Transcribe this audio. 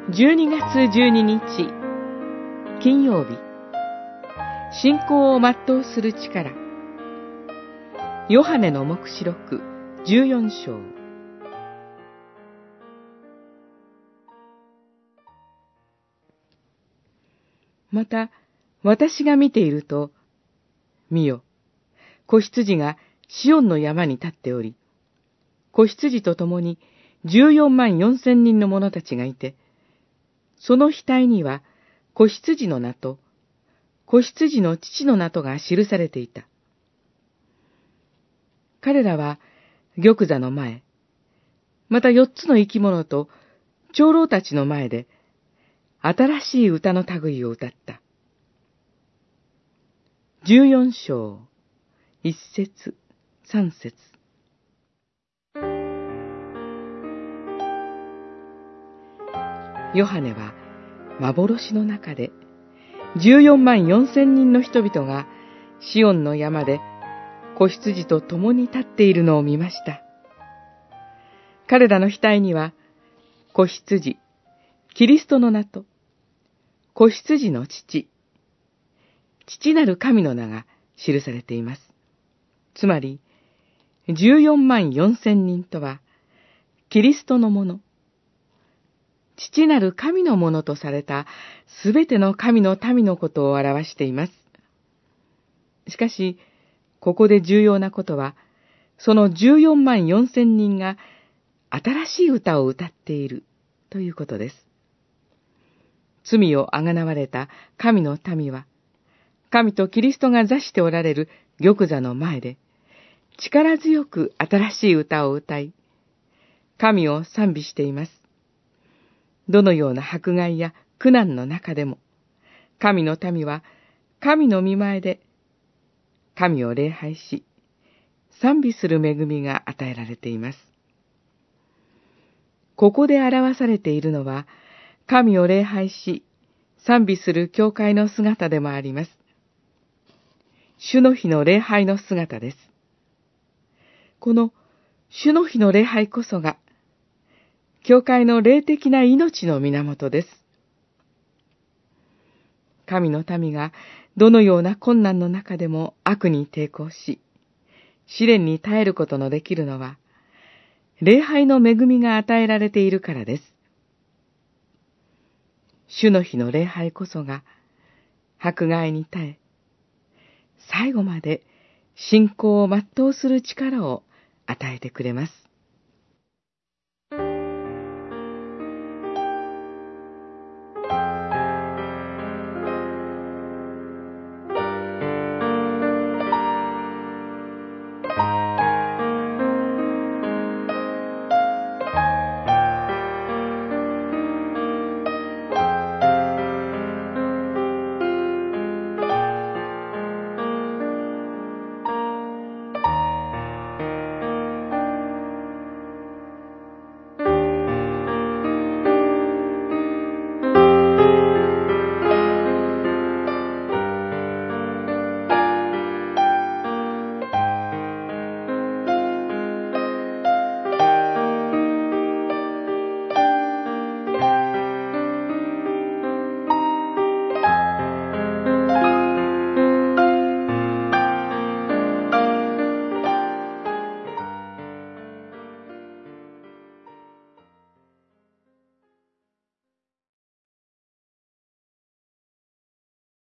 12月12日金曜日、信仰を全うする力。ヨハネの黙示録14章。また私が見ていると、見よ、子羊がシオンの山に立っており、子羊と共に14万4千人の者たちがいて、その額には子羊の名と子羊の父の名とが記されていた。彼らは玉座の前、また4つの生き物と長老たちの前で新しい歌の類を歌った。14章1節3節。ヨハネは幻の中で14万4千人の人々がシオンの山で子羊と共に立っているのを見ました。彼らの額には子羊、キリストの名と子羊の父なる神の名が記されています。つまり14万4千人とはキリストのもの、父なる神のものとされたすべての神の民のことを表しています。しかし、ここで重要なことは、その14万4千人が新しい歌を歌っているということです。罪をあがなわれた神の民は、神とキリストが座しておられる玉座の前で、力強く新しい歌を歌い、神を賛美しています。どのような迫害や苦難の中でも、神の民は神の御前で神を礼拝し、賛美する恵みが与えられています。ここで表されているのは、神を礼拝し、賛美する教会の姿でもあります。主の日の礼拝の姿です。この主の日の礼拝こそが、教会の霊的な命の源です。神の民がどのような困難の中でも悪に抵抗し、試練に耐えることのできるのは、礼拝の恵みが与えられているからです。主の日の礼拝こそが、迫害に耐え、最後まで信仰を全うする力を与えてくれます。